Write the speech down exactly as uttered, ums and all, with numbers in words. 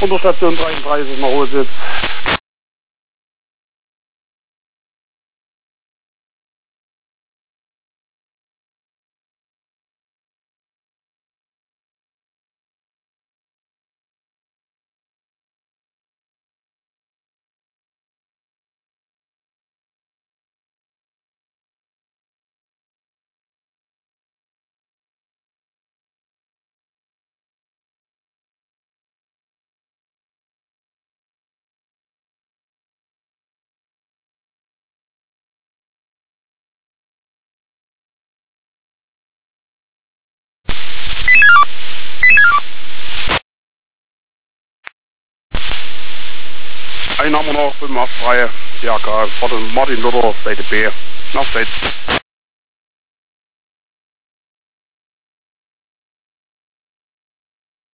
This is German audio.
unter Station dreiunddreißig nach Holsitz. Einen haben wir noch, fünf acht frei. Ja, geil. Martin Luther, Seite B. Nach Seite.